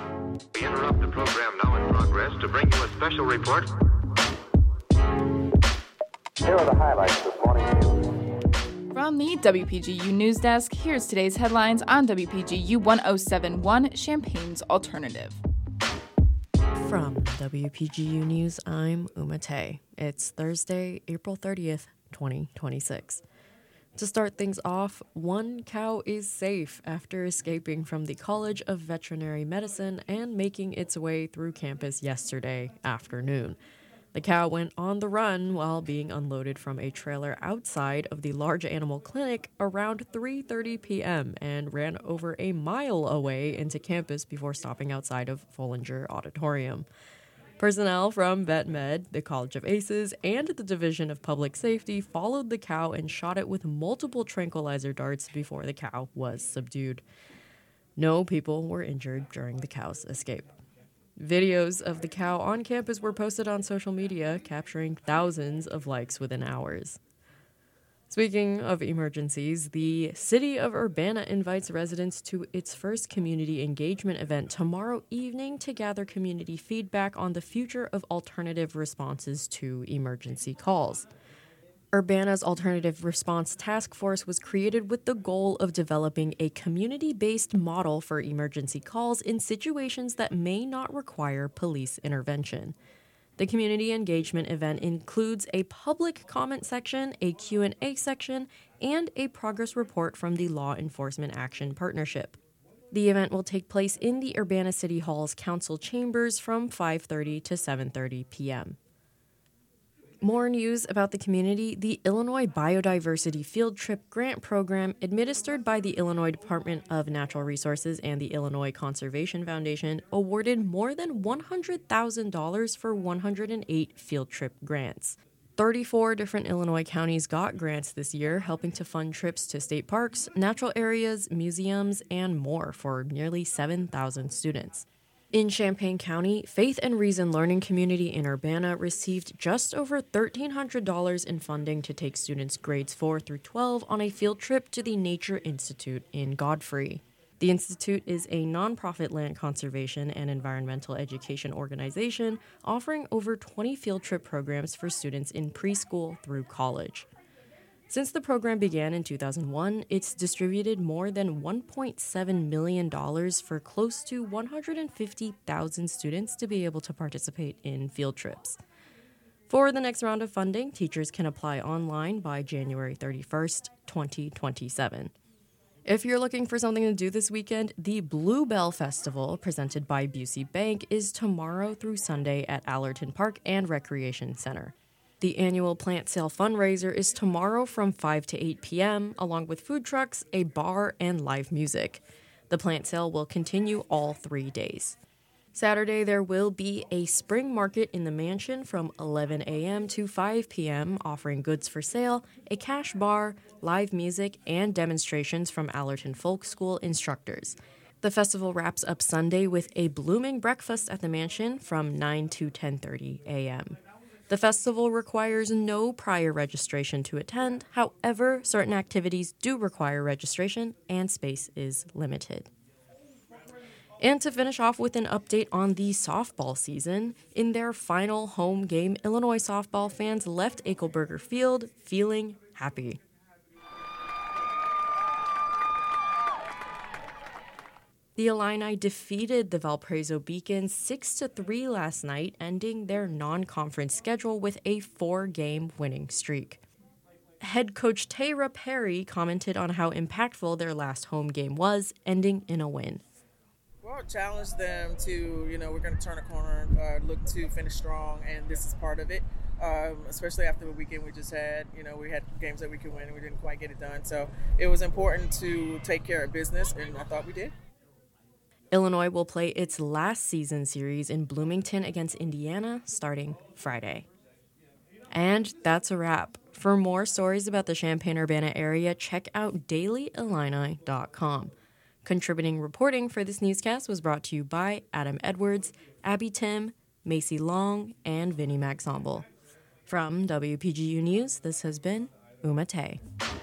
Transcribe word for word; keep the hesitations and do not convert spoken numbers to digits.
We interrupt the program now in progress to bring you a special report. Here are the highlights this morning news. From the W P G U News Desk, here's today's headlines on W P G U one oh seven point one, Champaign's Alternative. From W P G U News, I'm Uma Tay. It's Thursday, April thirtieth, twenty twenty-six. To start things off, one cow is safe after escaping from the College of Veterinary Medicine and making its way through campus yesterday afternoon. The cow went on the run while being unloaded from a trailer outside of the large animal clinic around three thirty p.m. and ran over a mile away into campus before stopping outside of Follinger Auditorium. Personnel from VetMed, the College of Aces, and the Division of Public Safety followed the cow and shot it with multiple tranquilizer darts before the cow was subdued. No people were injured during the cow's escape. Videos of the cow on campus were posted on social media, capturing thousands of likes within hours. Speaking of emergencies, the city of Urbana invites residents to its first community engagement event tomorrow evening to gather community feedback on the future of alternative responses to emergency calls. Urbana's Alternative Response Task Force was created with the goal of developing a community-based model for emergency calls in situations that may not require police intervention. The community engagement event includes a public comment section, a Q and A section, and a progress report from the Law Enforcement Action Partnership. The event will take place in the Urbana City Hall's council chambers from five thirty to seven thirty p.m. More news about the community. The Illinois Biodiversity Field Trip Grant Program, administered by the Illinois Department of Natural Resources and the Illinois Conservation Foundation, awarded more than one hundred thousand dollars for one hundred eight field trip grants. thirty-four different Illinois counties got grants this year, helping to fund trips to state parks, natural areas, museums, and more for nearly seven thousand students. In Champaign County, Faith and Reason Learning Community in Urbana received just over one thousand three hundred dollars in funding to take students grades four through twelve on a field trip to the Nature Institute in Godfrey. The Institute is a nonprofit land conservation and environmental education organization offering over twenty field trip programs for students in preschool through college. Since the program began in two thousand one, it's distributed more than one point seven million dollars for close to one hundred fifty thousand students to be able to participate in field trips. For the next round of funding, teachers can apply online by January thirty-first, twenty twenty-seven. If you're looking for something to do this weekend, the Bluebell Festival, presented by Busey Bank, is tomorrow through Sunday at Allerton Park and Recreation Center. The annual plant sale fundraiser is tomorrow from five to eight p.m., along with food trucks, a bar, and live music. The plant sale will continue all three days. Saturday, there will be a spring market in the mansion from eleven a.m. to five p.m., offering goods for sale, a cash bar, live music, and demonstrations from Allerton Folk School instructors. The festival wraps up Sunday with a blooming breakfast at the mansion from nine to ten thirty a.m. The festival requires no prior registration to attend. However, certain activities do require registration, and space is limited. And to finish off with an update on the softball season, in their final home game, Illinois softball fans left Eichelberger Field feeling happy. The Illini defeated the Valparaiso Beacons six to three last night, ending their non-conference schedule with a four-game winning streak. Head coach Tayra Perry commented on how impactful their last home game was, ending in a win. Well, challenge them to, you know, we're going to turn a corner, uh, look to finish strong, and this is part of it, um, especially after the weekend we just had. You know, we had games that we could win, and we didn't quite get it done. So it was important to take care of business, and I thought we did. Illinois will play its last season series in Bloomington against Indiana starting Friday. And that's a wrap. For more stories about the Champaign-Urbana area, check out daily illini dot com. Contributing reporting for this newscast was brought to you by Adam Edwards, Abby Tim, Macy Long, and Vinnie Maxensemble. From W P G U News, this has been Uma Tay.